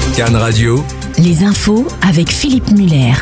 Cannes Radio. Les infos avec Philippe Muller.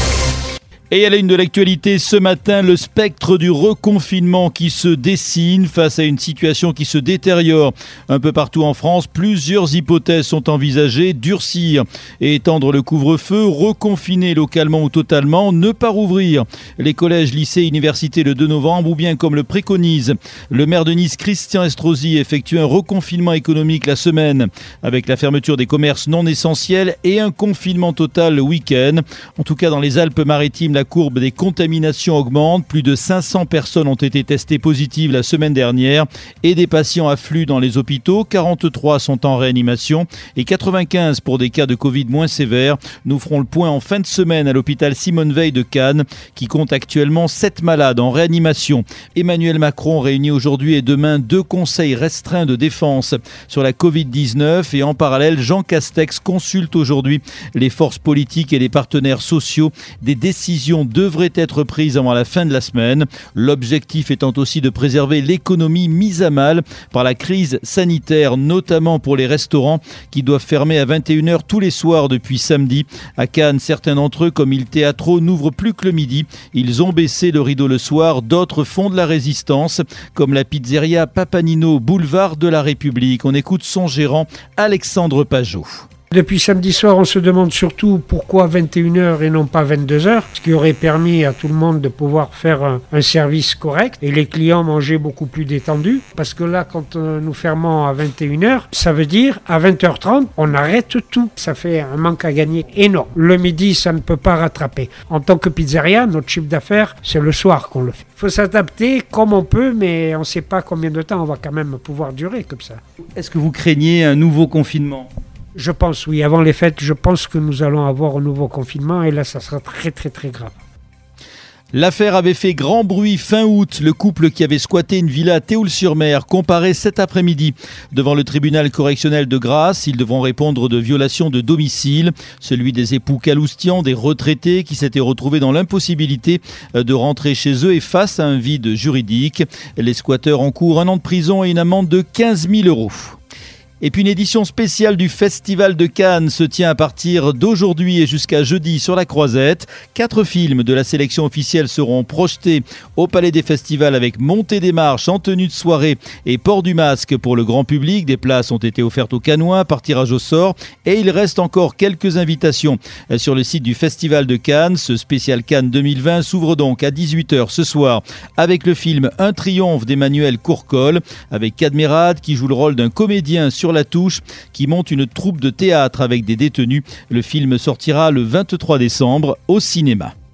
Et à la une de l'actualité ce matin, le spectre du reconfinement qui se dessine face à une situation qui se détériore un peu partout en France. Plusieurs hypothèses sont envisagées: durcir et étendre le couvre-feu, reconfiner localement ou totalement, ne pas rouvrir les collèges, lycées, universités le 2 novembre ou bien, comme le préconise le maire de Nice, Christian Estrosi, effectuer un reconfinement économique la semaine avec la fermeture des commerces non essentiels et un confinement total le week-end. En tout cas, dans les Alpes-Maritimes, la courbe des contaminations augmente. Plus de 500 personnes ont été testées positives la semaine dernière et des patients affluent dans les hôpitaux. 43 sont en réanimation et 95 pour des cas de Covid moins sévères. Nous ferons le point en fin de semaine à l'hôpital Simone Veil de Cannes qui compte actuellement 7 malades en réanimation. Emmanuel Macron réunit aujourd'hui et demain 2 conseils restreints de défense sur la Covid-19 et en parallèle, Jean Castex consulte aujourd'hui les forces politiques et les partenaires sociaux. Des décisions devraient être prises avant la fin de la semaine. L'objectif étant aussi de préserver l'économie mise à mal par la crise sanitaire, notamment pour les restaurants qui doivent fermer à 21h tous les soirs depuis samedi. À Cannes, certains d'entre eux, comme Il Teatro, n'ouvrent plus que le midi. Ils ont baissé le rideau le soir. D'autres font de la résistance, comme la pizzeria Papanino, boulevard de la République. On écoute son gérant, Alexandre Pajot. Depuis samedi soir, on se demande surtout pourquoi 21h et non pas 22h, ce qui aurait permis à tout le monde de pouvoir faire un service correct et les clients manger beaucoup plus détendus. Parce que là, quand nous fermons à 21h, ça veut dire à 20h30, on arrête tout. Ça fait un manque à gagner énorme. Le midi, ça ne peut pas rattraper. En tant que pizzeria, notre chiffre d'affaires, c'est le soir qu'on le fait. Il faut s'adapter comme on peut, mais on ne sait pas combien de temps on va quand même pouvoir durer comme ça. Est-ce que vous craignez un nouveau confinement ? Je pense, oui. Avant les fêtes, je pense que nous allons avoir un nouveau confinement et là, ça sera très, très, très grave. L'affaire avait fait grand bruit fin août. Le couple qui avait squatté une villa à Théoul-sur-Mer comparaît cet après-midi devant le tribunal correctionnel de Grasse. Ils devront répondre de violation de domicile. Celui des époux Caloustian, des retraités qui s'étaient retrouvés dans l'impossibilité de rentrer chez eux et face à un vide juridique. Les squatteurs encourent 1 an de prison et une amende de 15 000 €. Et puis une édition spéciale du Festival de Cannes se tient à partir d'aujourd'hui et jusqu'à jeudi sur la Croisette. 4 films de la sélection officielle seront projetés au Palais des Festivals avec montée des marches en tenue de soirée et port du masque pour le grand public. Des places ont été offertes aux Cannois par tirage au sort et il reste encore quelques invitations sur le site du Festival de Cannes. Ce spécial Cannes 2020 s'ouvre donc à 18h ce soir avec le film Un triomphe d'Emmanuel Courcol avec Cadmerade qui joue le rôle d'un comédien sur la touche qui monte une troupe de théâtre avec des détenus. Le film sortira le 23 décembre au cinéma.